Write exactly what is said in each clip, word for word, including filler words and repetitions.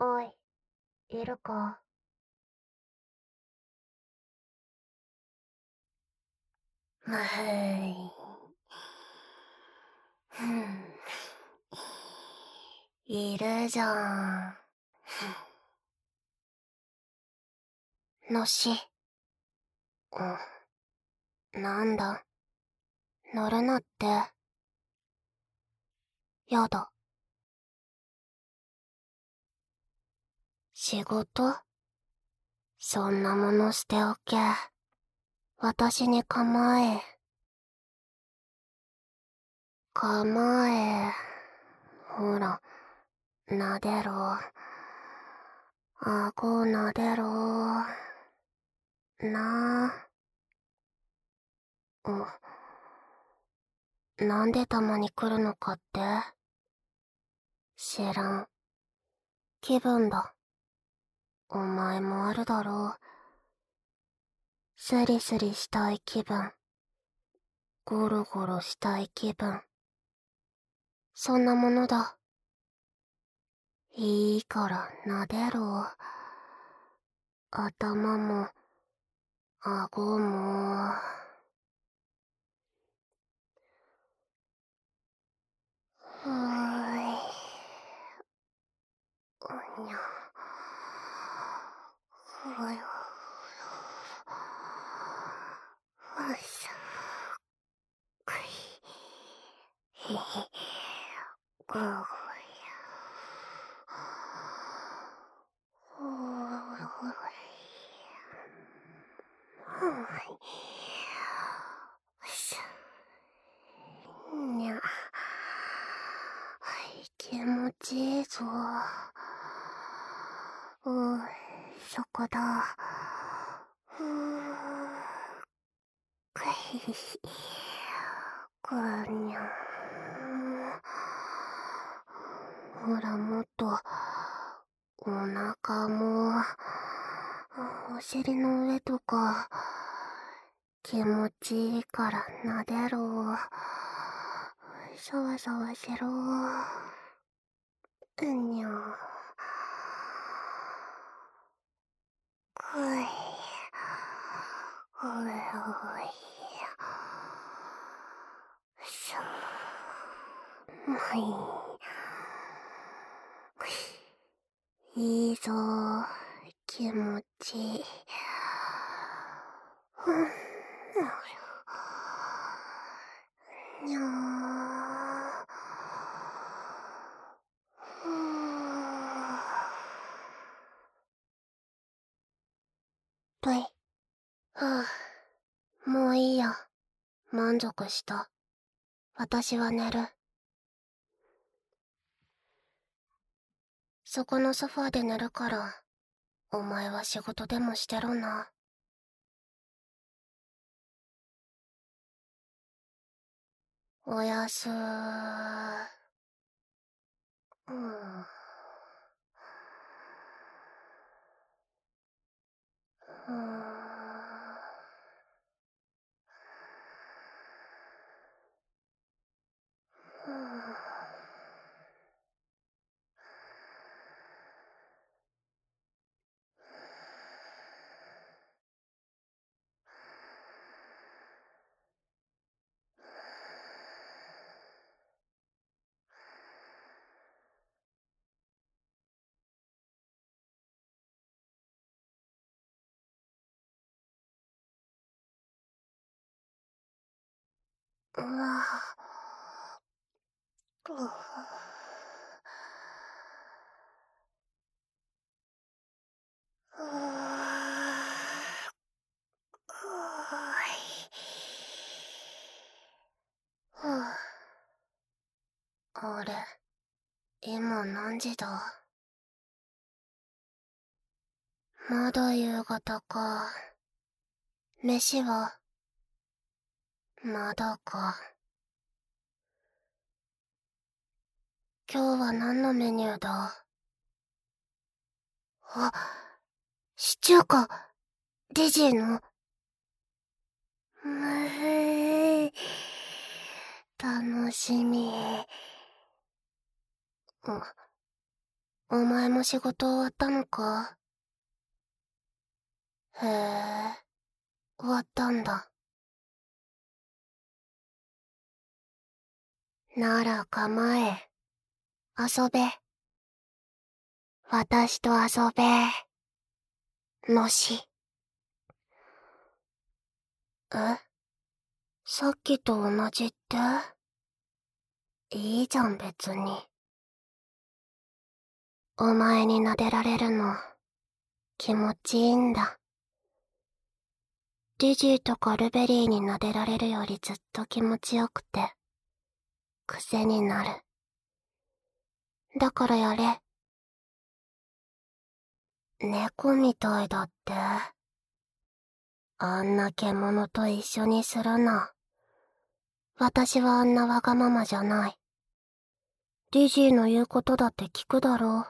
おい、いるか？むふい。ふん。いるじゃん。のし。うん。なんだ。乗るなって。やだ。仕事？そんなものしておけ。私に構え。構え。ほら、なでろ。顎なでろ。なあ。うん。なんでたまに来るのかって？知らん。気分だ。お前もあるだろう。スリスリしたい気分。ゴロゴロしたい気分。そんなものだ。いいから撫でろ。頭も、顎も。ふーい。うにゃ。ふよ。ふしゃ。くい。ひひ。ぐーぐや。ふーい。ふーい。ふしゃ。にゃ。気持ちいいぞ。うー、そこだ。ふー。くひひひ。ぐにゃ。ほら、もっと、お腹も、お尻の上とか、気持ちいいから撫でろ。さわさわしろ。うにゃ。くい。おいおい。しょ。まい。いいぞ。気持ちいい。ふん。にゃー。ふー。ぷい。はぁ、もういいや。満足した。私は寝る。そこのソファーで寝るから、お前は仕事でもしてろな。おやすー。うん。うーん。ふぅ。うわぁ。うぅ。うぅ。くーい。ふぅ。あれ、今何時だ？まだ夕方か。飯は？まだか。今日は何のメニューだ？あ、シチューか。デジーの。むふい。楽しみ。 お前も仕事終わったのか？へえ、終わったんだ。なら構え、遊べ。私と遊べ。のし。え？さっきと同じって？いいじゃん別に。お前に撫でられるの、気持ちいいんだ。ジジイとかルベリーに撫でられるよりずっと気持ちよくて、癖になる。だからやれ。猫みたいだって。あんな獣と一緒にするな。私はあんなわがままじゃない。ジジイの言うことだって聞くだろ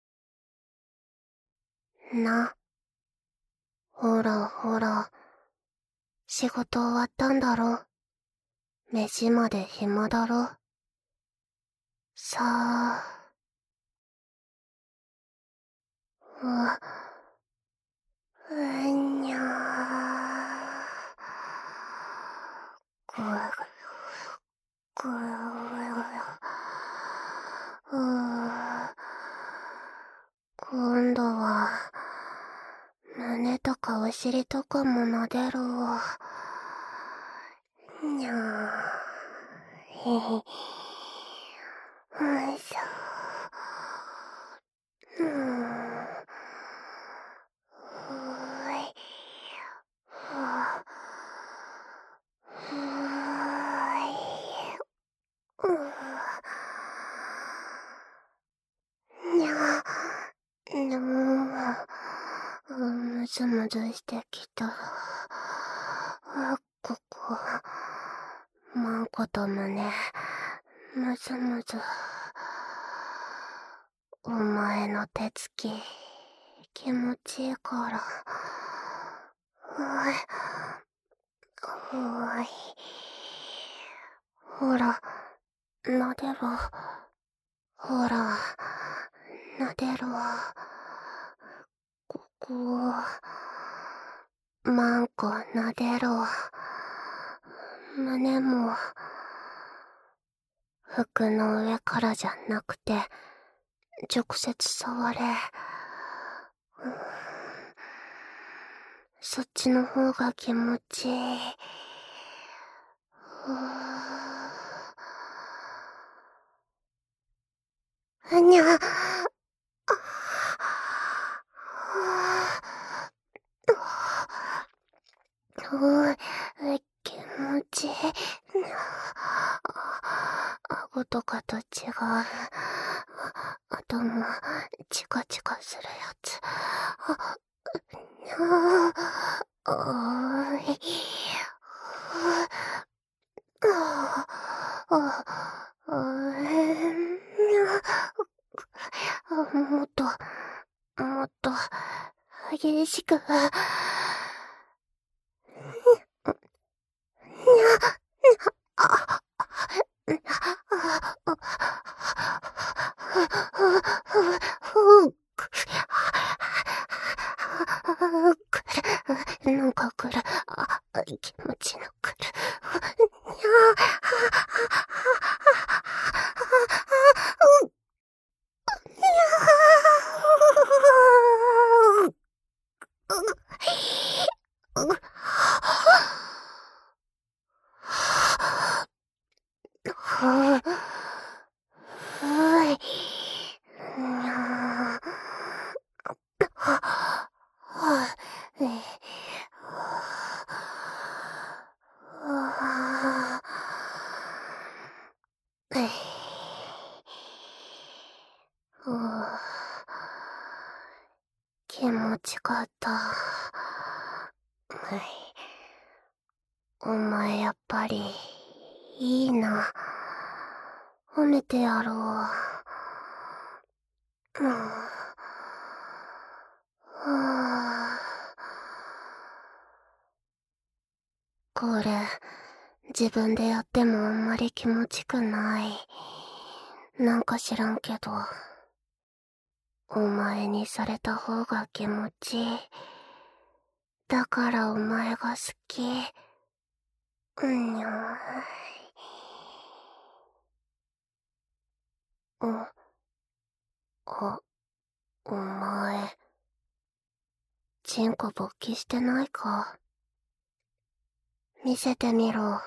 う。な。ほらほら。仕事終わったんだろ。飯まで暇だろ。さあ。う、うんにゃー。ぐぐうー。今度は、胸とかお尻とかも撫でろ。にゃー。へへ。よいしょ。うーん。ふーい。ふー。ふーい。うー。にゃー。ぬー。むずむずしてきた。あ、ここ。マンコと胸。むずむず。お前の手つき、気持ちいいから。ふぅい。ふぅい。ほら、撫でろ。ほら、撫でろ。ここを、マンコ撫でろ。胸も、服の上からじゃなくて、直接触れ。そっちの方が気持ちいい。ふぅ。うにゃ。うぅ、気持ちいい。顎とかと違う。頭、チカチカするやつ。おーい。もっと、もっと、激しく。なんか来る。あ、気持ちの来る。にゃー。ふぅい。にゃー。はぁ、え、はぁ、え、ふぅ、気持ちかった。お前やっぱり、いいな。褒めてやろう。うん。はぁ。これ、自分でやってもあんまり気持ちくない。なんか知らんけど。 お前にされた方が気持ちいい。だからお前が好き。うんにゃー。うん。あ、お前、チンコ勃起してないか？見せてみろ。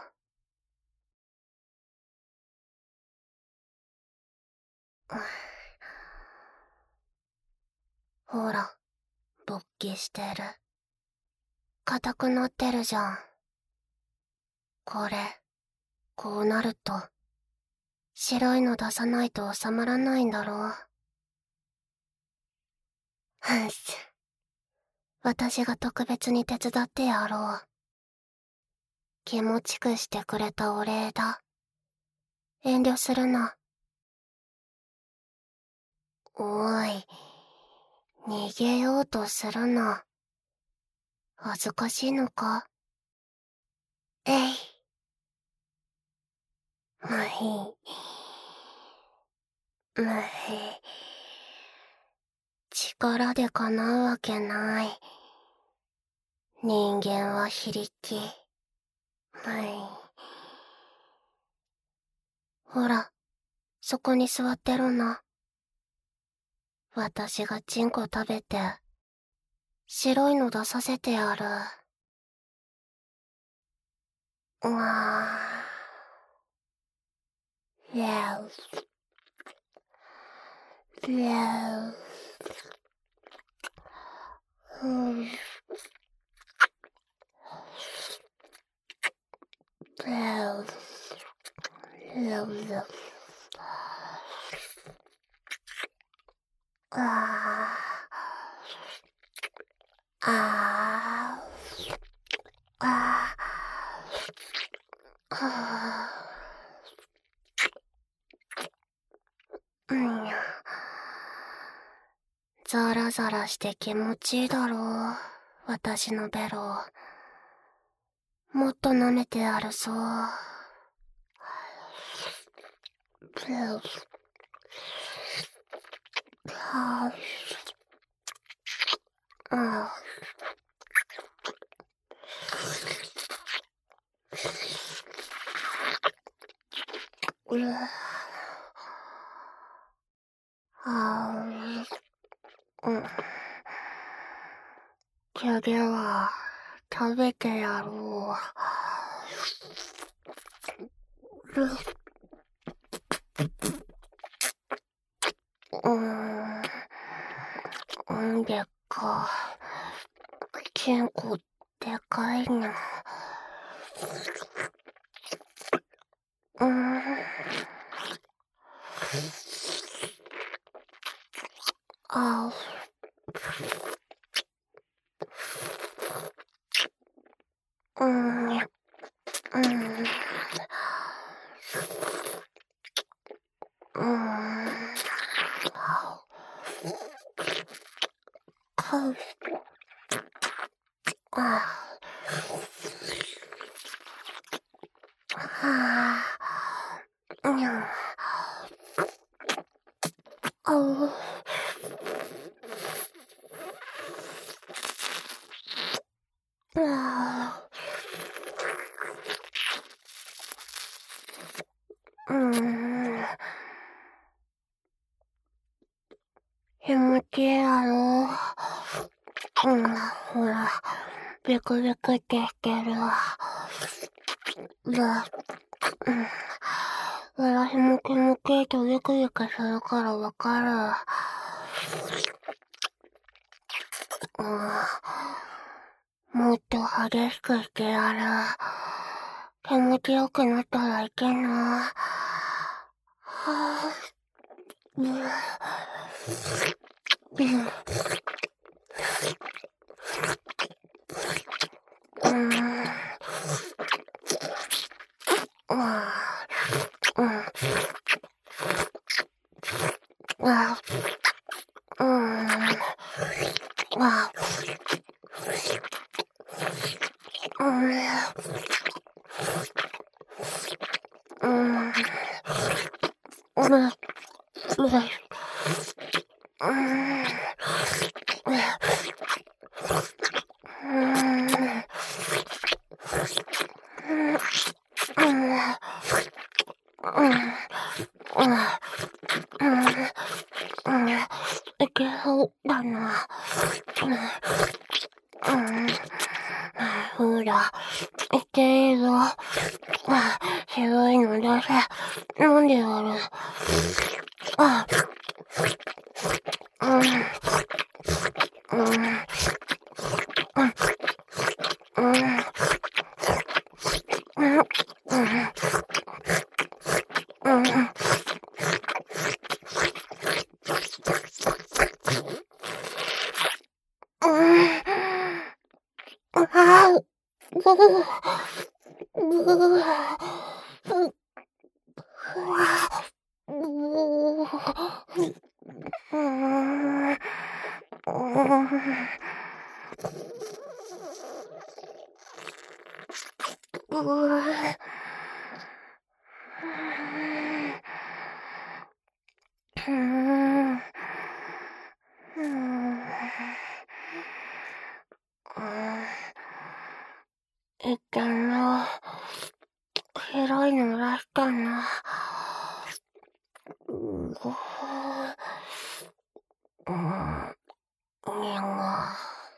ほら、勃起してる。硬くなってるじゃん。これ、こうなると、白いの出さないと収まらないんだろう。ふんし。私が特別に手伝ってやろう。気持ちくしてくれたお礼だ。遠慮するな。おい、逃げようとするな。恥ずかしいのか？えい。まあいい。まあいい。力で叶うわけない。人間は非力。まあいい。ほら、そこに座ってろな。私がチンコ食べて、白いの出させてやる。うわぁ。やう。やう。ふぅ。やう。やうやう。ああ。ああ。ああ。うん。ザラザラして気持ちいいだろう。私のベロ。もっと舐めてやるそう。ベロ。はぁ。ああ。うぅ。ああ。うん。次は、食べてやろう。うーん。んでか。チンコ、でかいな。うーん。あう。うーん。うーん。うーん。かう。ああ。はあ。にゃ。あう。ああ。うーん。気持ちいいやろ。うん、ほら、ビクビクってしてる。で、うん。私も気持ちいいとビクビクするからわかる。うん。もっと激しくしてやる。気持ちよくなったらいけな。はぁ。うん。うん。うん。ああ。うん。ああ。うん。ああ。うん。うん。うん。うん。 いけそうだな。ほら、いけるぞ。渋いの出せ。飲んでやる。あ、うん、うん、うん、うん、うん、うん。ああ、ぐぐぐ、ぐぐぐ、う、ふわ、ぐぐぐ、うーん、うーん、うー、うーん、うーん、いけんな。広いの出したな。うご、うん、にが、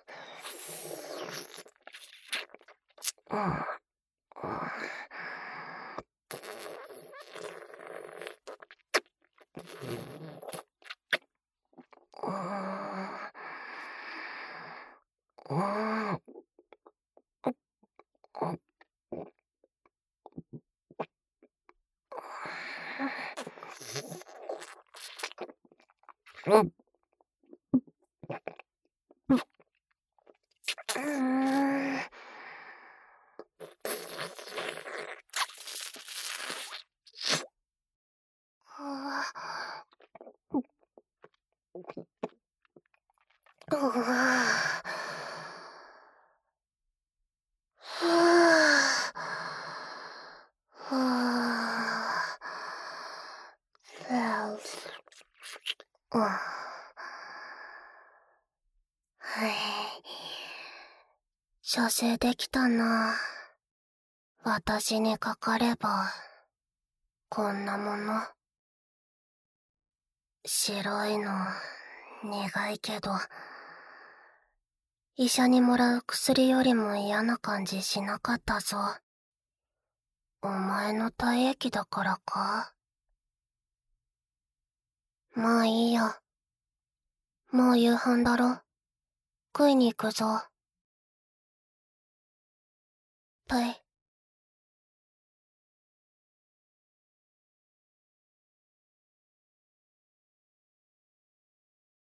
うん、うん。うん、うん、うん。うわぁ。はぁ。うん。はい。射精できたな。私にかかれば、こんなもの。白いの、苦いけど、医者にもらう薬よりも嫌な感じしなかったぞ。お前の体液だからか？まあいいや。もう夕飯だろ。食いに行くぞ。ぷい。